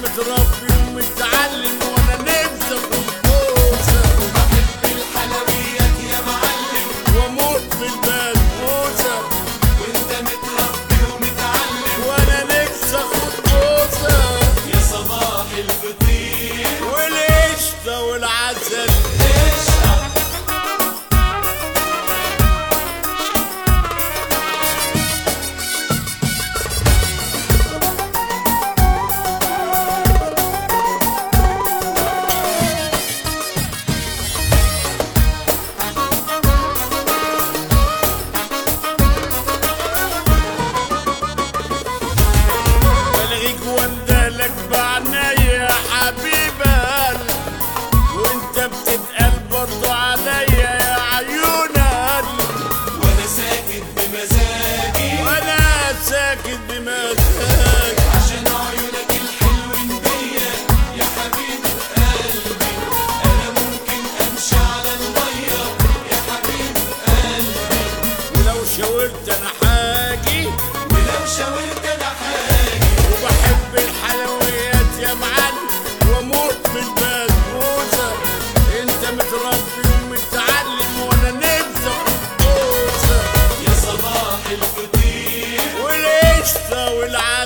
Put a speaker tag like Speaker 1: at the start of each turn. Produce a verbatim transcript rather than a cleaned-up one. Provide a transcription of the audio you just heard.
Speaker 1: متربي ومتعلم وانا نفسي اكون بوسه.
Speaker 2: وبحب الحلويات يا معلم
Speaker 1: واموت بالبسبوسه
Speaker 2: وانت متربي ومتعلم
Speaker 1: وانا نفسي اخد بوسه.
Speaker 2: يا صباح الفطير
Speaker 1: والقشطه والعسل بلغيك واندهلك بعنايا يا حبيب قلبي، وانت بتتقل برضو عليا يا عيون قلبي.
Speaker 2: وانا ساكت بمزاجي
Speaker 1: وانا ساكت بمزاجي
Speaker 2: عشان عيونك الحلوين بيا يا حبيبة قلبي. انا ممكن امشي على المية يا حبيبة قلبي،
Speaker 1: ولو شاورت انا حاجي
Speaker 2: ولو شاورت انا حاجي.
Speaker 1: وبحب الحلويات يا معلم واموت بالبسبوسه. انت متربي ومتعلم وانا نفسي اخد بوسه.
Speaker 2: يا صباح الفطير
Speaker 1: والقشطه والعسل